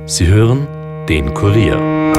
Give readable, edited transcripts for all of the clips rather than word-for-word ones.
Sie hören den Kurier.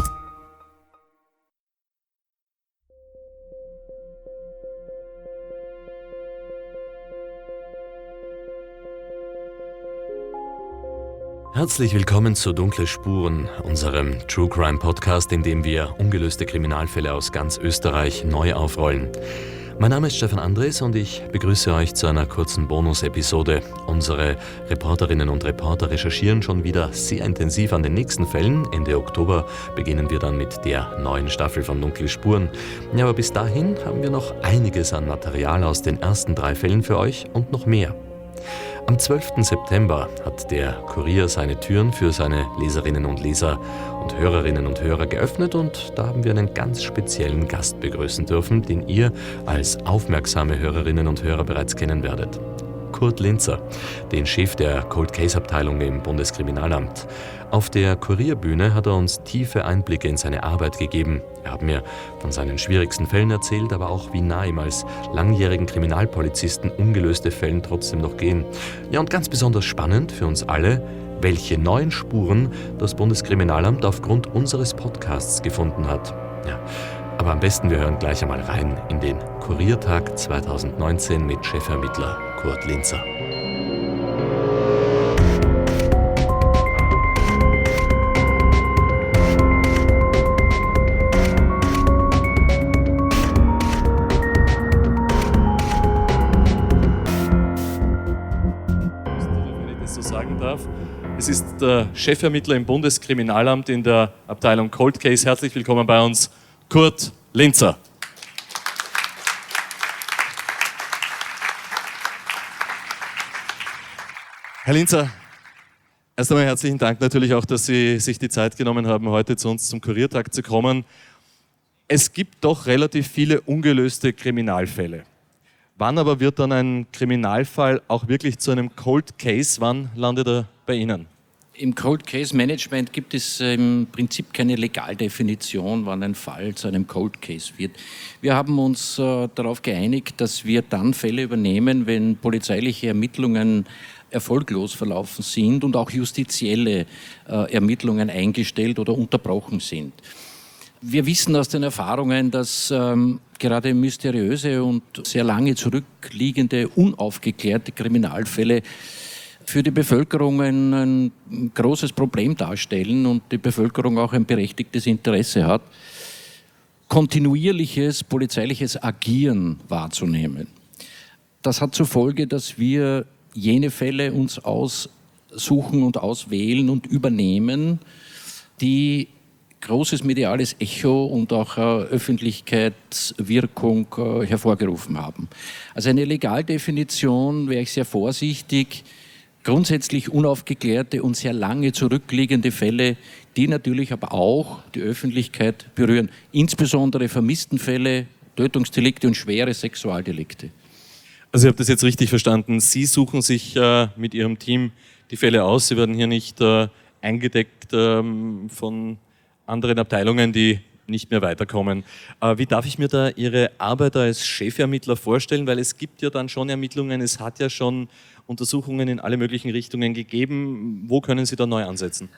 Herzlich willkommen zu Dunkle Spuren, unserem True Crime Podcast, in dem wir ungelöste Kriminalfälle aus ganz Österreich neu aufrollen. Mein Name ist Stefan Andres und ich begrüße euch zu einer kurzen Bonus-Episode. Unsere Reporterinnen und Reporter recherchieren schon wieder sehr intensiv an den nächsten Fällen. Ende Oktober beginnen wir dann mit der neuen Staffel von Dunkle Spuren. Ja, aber bis dahin haben wir noch einiges an Material aus den ersten 3 Fällen für euch und noch mehr. Am 12. September hat der Kurier seine Türen für seine Leserinnen und Leser und Hörerinnen und Hörer geöffnet und da haben wir einen ganz speziellen Gast begrüßen dürfen, den ihr als aufmerksame Hörerinnen und Hörer bereits kennen werdet. Kurt Linzer, den Chef der Cold Case Abteilung im Bundeskriminalamt. Auf der Kurierbühne hat er uns tiefe Einblicke in seine Arbeit gegeben. Er hat mir von seinen schwierigsten Fällen erzählt, aber auch wie nah ihm als langjährigen Kriminalpolizisten ungelöste Fälle trotzdem noch gehen. Ja, und ganz besonders spannend für uns alle, welche neuen Spuren das Bundeskriminalamt aufgrund unseres Podcasts gefunden hat. Ja, aber am besten wir hören gleich einmal rein in den Kuriertag 2019 mit Chefermittler Kurt Linzer. Es ist der Chefermittler im Bundeskriminalamt in der Abteilung Cold Case. Herzlich willkommen bei uns, Kurt Linzer. Herr Linzer, erst einmal herzlichen Dank natürlich auch, dass Sie sich die Zeit genommen haben, heute zu uns zum Kuriertag zu kommen. Es gibt doch relativ viele ungelöste Kriminalfälle. Wann aber wird dann ein Kriminalfall auch wirklich zu einem Cold Case? Wann landet er bei Ihnen? Im Cold Case Management gibt es im Prinzip keine Legaldefinition, wann ein Fall zu einem Cold Case wird. Wir haben uns darauf geeinigt, dass wir dann Fälle übernehmen, wenn polizeiliche Ermittlungen erfolglos verlaufen sind und auch justizielle Ermittlungen eingestellt oder unterbrochen sind. Wir wissen aus den Erfahrungen, dass gerade mysteriöse und sehr lange zurückliegende, unaufgeklärte Kriminalfälle für die Bevölkerung ein großes Problem darstellen und die Bevölkerung auch ein berechtigtes Interesse hat, kontinuierliches polizeiliches Agieren wahrzunehmen. Das hat zur Folge, dass wir jene Fälle uns aussuchen und auswählen und übernehmen, die großes mediales Echo und auch Öffentlichkeitswirkung hervorgerufen haben. Also eine Legaldefinition wäre ich sehr vorsichtig. Grundsätzlich unaufgeklärte und sehr lange zurückliegende Fälle, die natürlich aber auch die Öffentlichkeit berühren. Insbesondere Vermisstenfälle, Tötungsdelikte und schwere Sexualdelikte. Also ich habe das jetzt richtig verstanden. Sie suchen sich mit Ihrem Team die Fälle aus. Sie werden hier nicht eingedeckt von anderen Abteilungen, die nicht mehr weiterkommen. Wie darf ich mir da Ihre Arbeit als Chefermittler vorstellen? Weil es gibt ja dann schon Ermittlungen, es hat ja schon Untersuchungen in alle möglichen Richtungen gegeben. Wo können Sie da neu ansetzen?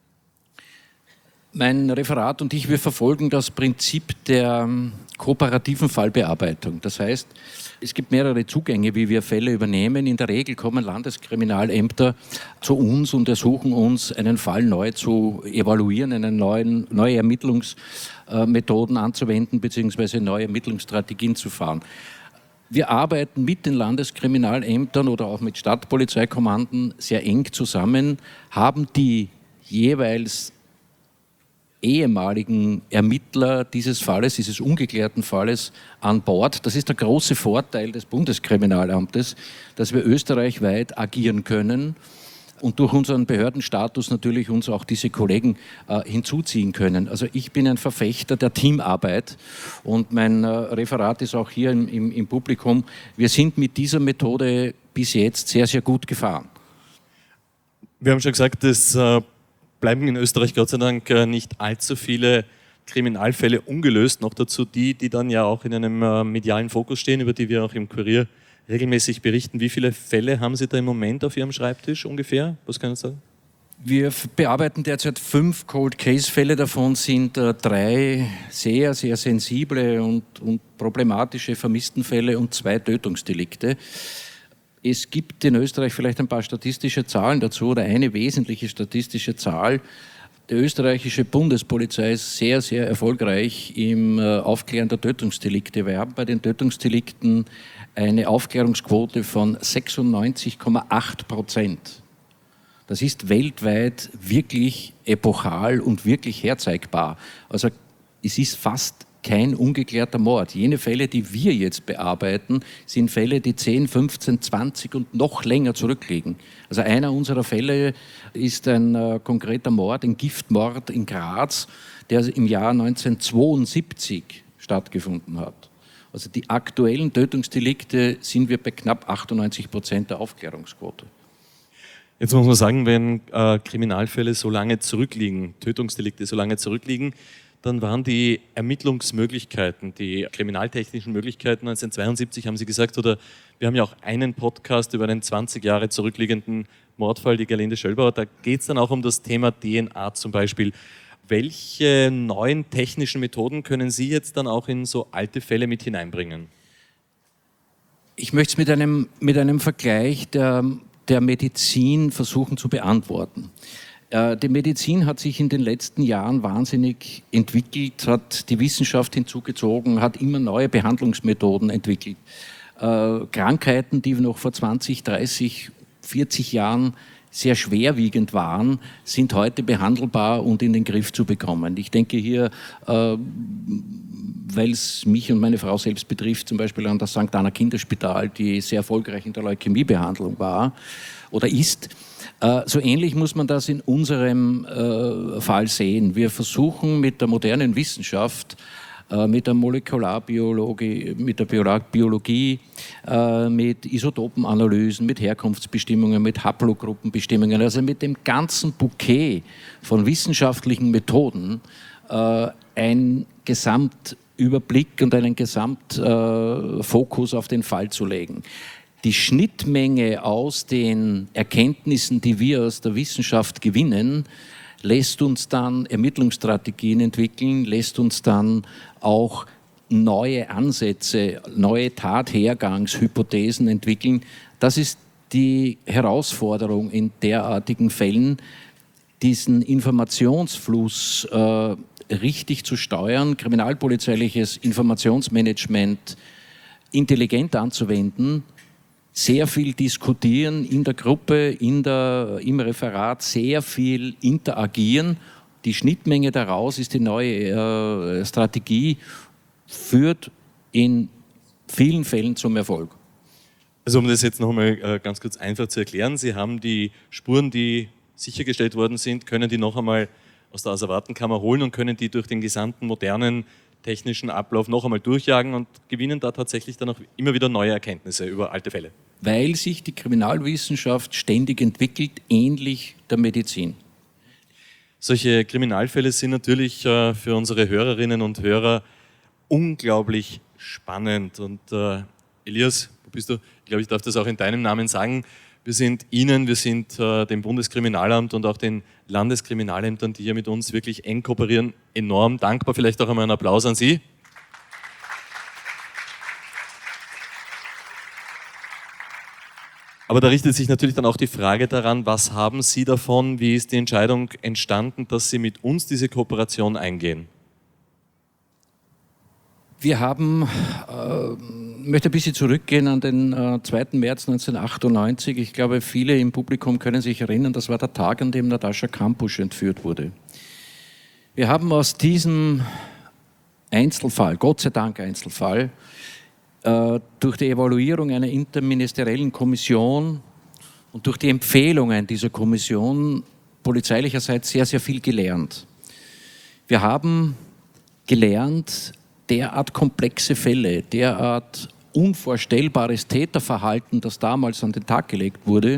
Mein Referat und ich, wir verfolgen das Prinzip der kooperativen Fallbearbeitung. Das heißt, es gibt mehrere Zugänge, wie wir Fälle übernehmen. In der Regel kommen Landeskriminalämter zu uns und ersuchen uns, einen Fall neu zu evaluieren, neue Ermittlungsmethoden anzuwenden bzw. neue Ermittlungsstrategien zu fahren. Wir arbeiten mit den Landeskriminalämtern oder auch mit Stadtpolizeikommanden sehr eng zusammen, haben die jeweils ehemaligen Ermittler dieses Falles, dieses ungeklärten Falles an Bord. Das ist der große Vorteil des Bundeskriminalamtes, dass wir österreichweit agieren können und durch unseren Behördenstatus natürlich uns auch diese Kollegen hinzuziehen können. Also ich bin ein Verfechter der Teamarbeit und mein Referat ist auch hier im Publikum. Wir sind mit dieser Methode bis jetzt sehr, sehr gut gefahren. Wir haben schon gesagt, es bleiben in Österreich Gott sei Dank nicht allzu viele Kriminalfälle ungelöst. Noch dazu die dann ja auch in einem medialen Fokus stehen, über die wir auch im Kurier regelmäßig berichten. Wie viele Fälle haben Sie da im Moment auf Ihrem Schreibtisch ungefähr? Was können Sie sagen? Wir bearbeiten derzeit 5 Cold-Case-Fälle, davon sind 3 sehr, sehr sensible und problematische Vermisstenfälle und 2 Tötungsdelikte. Es gibt in Österreich vielleicht ein paar statistische Zahlen dazu oder eine wesentliche statistische Zahl. Die österreichische Bundespolizei ist sehr, sehr erfolgreich im Aufklären der Tötungsdelikte. Wir haben bei den Tötungsdelikten eine Aufklärungsquote von 96,8%. Das ist weltweit wirklich epochal und wirklich herzeigbar. Also es ist fast kein ungeklärter Mord. Jene Fälle, die wir jetzt bearbeiten, sind Fälle, die 10, 15, 20 und noch länger zurückliegen. Also einer unserer Fälle ist ein konkreter Mord, ein Giftmord in Graz, der im Jahr 1972 stattgefunden hat. Also die aktuellen Tötungsdelikte sind wir bei knapp 98% der Aufklärungsquote. Jetzt muss man sagen, wenn Kriminalfälle so lange zurückliegen, Tötungsdelikte so lange zurückliegen, dann waren die Ermittlungsmöglichkeiten, die kriminaltechnischen Möglichkeiten 1972, haben Sie gesagt, oder wir haben ja auch einen Podcast über einen 20 Jahre zurückliegenden Mordfall, die Gerlinde Schöllbauer, da geht es dann auch um das Thema DNA zum Beispiel. Welche neuen technischen Methoden können Sie jetzt dann auch in so alte Fälle mit hineinbringen? Ich möchte es mit einem Vergleich der Medizin versuchen zu beantworten. Die Medizin hat sich in den letzten Jahren wahnsinnig entwickelt, hat die Wissenschaft hinzugezogen, hat immer neue Behandlungsmethoden entwickelt. Krankheiten, die noch vor 20, 30, 40 Jahren sehr schwerwiegend waren, sind heute behandelbar und in den Griff zu bekommen. Ich denke hier, weil es mich und meine Frau selbst betrifft, zum Beispiel an das St. Anna Kinderspital, die sehr erfolgreich in der Leukämiebehandlung war oder ist. So ähnlich muss man das in unserem Fall sehen. Wir versuchen mit der modernen Wissenschaft, mit der Molekularbiologie, mit der Biologie, mit Isotopenanalysen, mit Herkunftsbestimmungen, mit Haplogruppenbestimmungen, also mit dem ganzen Bouquet von wissenschaftlichen Methoden einen Gesamtüberblick und einen Gesamtfokus auf den Fall zu legen. Die Schnittmenge aus den Erkenntnissen, die wir aus der Wissenschaft gewinnen, lässt uns dann Ermittlungsstrategien entwickeln, lässt uns dann auch neue Ansätze, neue Tathergangshypothesen entwickeln. Das ist die Herausforderung in derartigen Fällen, diesen Informationsfluss richtig zu steuern, kriminalpolizeiliches Informationsmanagement intelligent anzuwenden, sehr viel diskutieren in der Gruppe, im Referat, sehr viel interagieren. Die Schnittmenge daraus ist die neue Strategie, führt in vielen Fällen zum Erfolg. Also um das jetzt noch einmal ganz kurz einfach zu erklären, Sie haben die Spuren, die sichergestellt worden sind, können die noch einmal aus der Asservatenkammer holen und können die durch den gesamten modernen technischen Ablauf noch einmal durchjagen und gewinnen da tatsächlich dann auch immer wieder neue Erkenntnisse über alte Fälle. Weil sich die Kriminalwissenschaft ständig entwickelt, ähnlich der Medizin. Solche Kriminalfälle sind natürlich für unsere Hörerinnen und Hörer unglaublich spannend. Und Elias, wo bist du? Ich glaube, ich darf das auch in deinem Namen sagen. Wir sind Ihnen, wir sind dem Bundeskriminalamt und auch den Landeskriminalämtern, die hier mit uns wirklich eng kooperieren, enorm dankbar. Vielleicht auch einmal einen Applaus an Sie. Aber da richtet sich natürlich dann auch die Frage daran, was haben Sie davon, wie ist die Entscheidung entstanden, dass Sie mit uns diese Kooperation eingehen? Wir haben, ich möchte ein bisschen zurückgehen an den 2. März 1998. Ich glaube, viele im Publikum können sich erinnern, das war der Tag, an dem Natascha Kampusch entführt wurde. Wir haben aus diesem Einzelfall, Gott sei Dank Einzelfall, durch die Evaluierung einer interministeriellen Kommission und durch die Empfehlungen dieser Kommission polizeilicherseits sehr, sehr viel gelernt. Wir haben gelernt, derart komplexe Fälle, derart unvorstellbares Täterverhalten, das damals an den Tag gelegt wurde,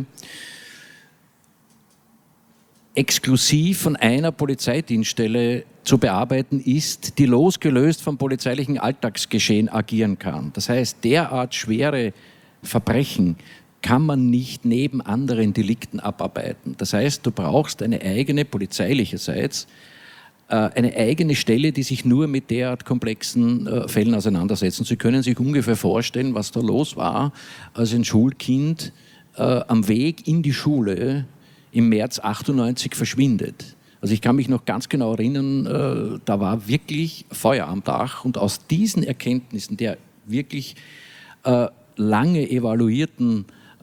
exklusiv von einer Polizeidienststelle zu bearbeiten ist, die losgelöst vom polizeilichen Alltagsgeschehen agieren kann. Das heißt, derart schwere Verbrechen, kann man nicht neben anderen Delikten abarbeiten. Das heißt, du brauchst eine eigene, polizeilicherseits, eine eigene Stelle, die sich nur mit derart komplexen Fällen auseinandersetzen. Sie können sich ungefähr vorstellen, was da los war, als ein Schulkind am Weg in die Schule im März 98 verschwindet. Also ich kann mich noch ganz genau erinnern, da war wirklich Feuer am Dach, und aus diesen Erkenntnissen der wirklich des lange evaluierten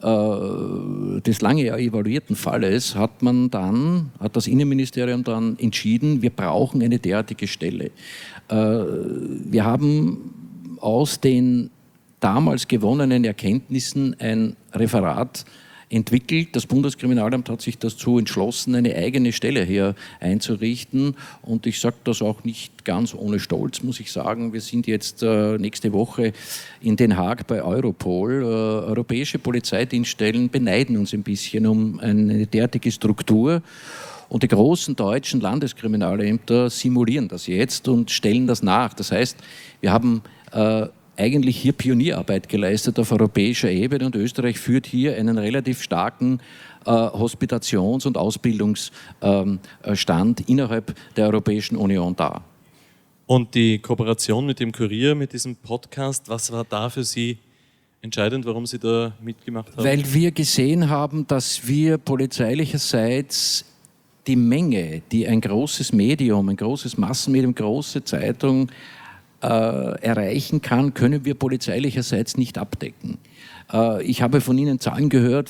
Falles hat das Innenministerium dann entschieden, wir brauchen eine derartige Stelle. Wir haben aus den damals gewonnenen Erkenntnissen ein Referat entwickelt. Das Bundeskriminalamt hat sich dazu entschlossen, eine eigene Stelle hier einzurichten. Und ich sage das auch nicht ganz ohne Stolz, muss ich sagen. Wir sind jetzt nächste Woche in Den Haag bei Europol. Europäische Polizeidienststellen beneiden uns ein bisschen um eine derartige Struktur. Und die großen deutschen Landeskriminalämter simulieren das jetzt und stellen das nach. Das heißt, wir haben eigentlich hier Pionierarbeit geleistet auf europäischer Ebene, und Österreich führt hier einen relativ starken Hospitations- und Ausbildungsstand innerhalb der Europäischen Union dar. Und die Kooperation mit dem Kurier, mit diesem Podcast, was war da für Sie entscheidend, warum Sie da mitgemacht haben? Weil wir gesehen haben, dass wir polizeilicherseits die Menge, die ein großes Medium, ein großes Massenmedium, große Zeitung erreichen kann, können wir polizeilicherseits nicht abdecken. Ich habe von Ihnen Zahlen gehört,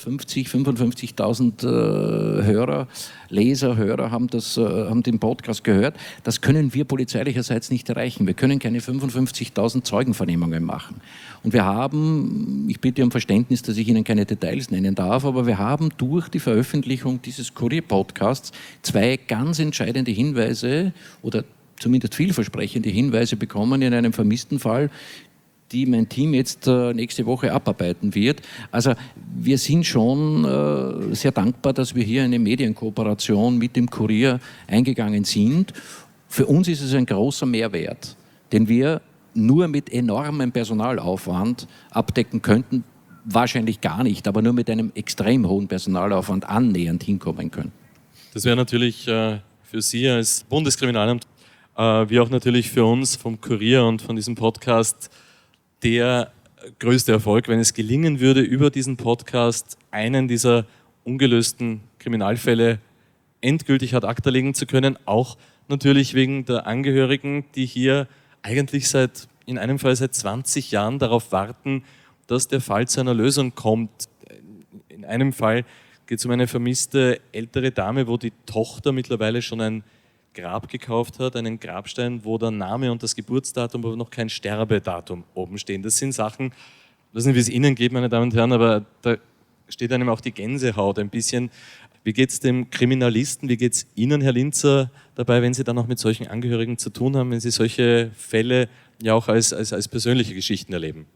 55.000 Hörer haben den Podcast gehört. Das können wir polizeilicherseits nicht erreichen. Wir können keine 55.000 Zeugenvernehmungen machen. Und wir haben, ich bitte um Verständnis, dass ich Ihnen keine Details nennen darf, aber wir haben durch die Veröffentlichung dieses Kurier-Podcasts 2 ganz entscheidende Hinweise oder zumindest vielversprechende Hinweise bekommen in einem vermissten Fall, die mein Team jetzt nächste Woche abarbeiten wird. Also wir sind schon sehr dankbar, dass wir hier eine Medienkooperation mit dem Kurier eingegangen sind. Für uns ist es ein großer Mehrwert, den wir nur mit enormem Personalaufwand abdecken könnten, wahrscheinlich gar nicht, aber nur mit einem extrem hohen Personalaufwand annähernd hinkommen können. Das wäre natürlich für Sie als Bundeskriminalamt wie auch natürlich für uns vom Kurier und von diesem Podcast der größte Erfolg, wenn es gelingen würde, über diesen Podcast einen dieser ungelösten Kriminalfälle endgültig ad acta legen zu können, auch natürlich wegen der Angehörigen, die hier eigentlich in einem Fall seit 20 Jahren darauf warten, dass der Fall zu einer Lösung kommt. In einem Fall geht es um eine vermisste ältere Dame, wo die Tochter mittlerweile schon ein Grab gekauft hat, einen Grabstein, wo der Name und das Geburtsdatum, aber noch kein Sterbedatum oben stehen. Das sind Sachen, ich weiß nicht, wie es Ihnen geht, meine Damen und Herren, aber da steht einem auch die Gänsehaut ein bisschen. Wie geht es dem Kriminalisten, wie geht es Ihnen, Herr Linzer, dabei, wenn Sie dann auch mit solchen Angehörigen zu tun haben, wenn Sie solche Fälle ja auch als persönliche Geschichten erleben?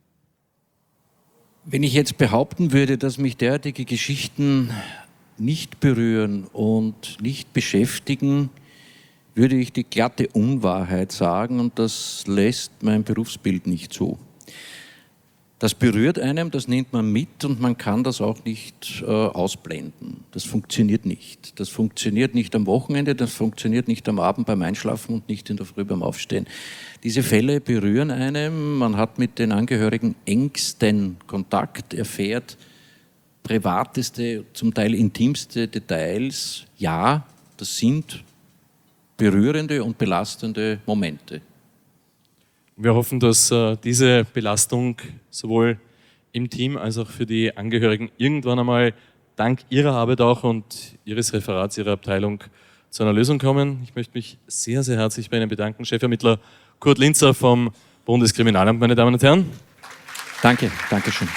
Wenn ich jetzt behaupten würde, dass mich derartige Geschichten nicht berühren und nicht beschäftigen, würde ich die glatte Unwahrheit sagen, und das lässt mein Berufsbild nicht zu. Das berührt einem, das nimmt man mit, und man kann das auch nicht ausblenden. Das funktioniert nicht. Das funktioniert nicht am Wochenende, das funktioniert nicht am Abend beim Einschlafen und nicht in der Früh beim Aufstehen. Diese Fälle berühren einem, man hat mit den Angehörigen engsten Kontakt, erfährt privateste, zum Teil intimste Details. Ja, das sind berührende und belastende Momente. Wir hoffen, dass diese Belastung sowohl im Team als auch für die Angehörigen irgendwann einmal dank Ihrer Arbeit auch und Ihres Referats, Ihrer Abteilung zu einer Lösung kommen. Ich möchte mich sehr, sehr herzlich bei Ihnen bedanken. Chefermittler Kurt Linzer vom Bundeskriminalamt, meine Damen und Herren. Danke, danke schön.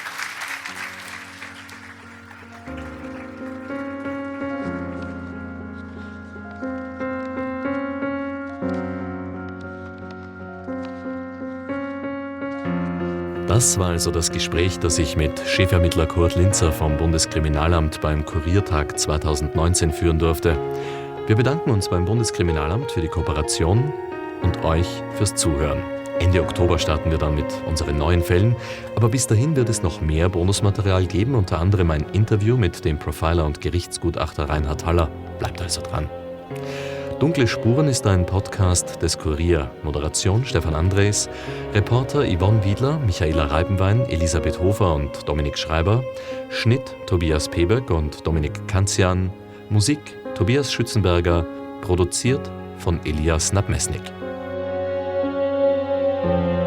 Das war also das Gespräch, das ich mit Chefermittler Kurt Linzer vom Bundeskriminalamt beim Kuriertag 2019 führen durfte. Wir bedanken uns beim Bundeskriminalamt für die Kooperation und euch fürs Zuhören. Ende Oktober starten wir dann mit unseren neuen Fällen, aber bis dahin wird es noch mehr Bonusmaterial geben, unter anderem ein Interview mit dem Profiler und Gerichtsgutachter Reinhard Haller. Bleibt also dran. Dunkle Spuren ist ein Podcast des Kurier. Moderation Stefan Andres, Reporter Yvonne Wiedler, Michaela Reibenwein, Elisabeth Hofer und Dominik Schreiber, Schnitt Tobias Peböck und Dominik Kanzian, Musik Tobias Schützenberger, produziert von Elias Nabmesnik.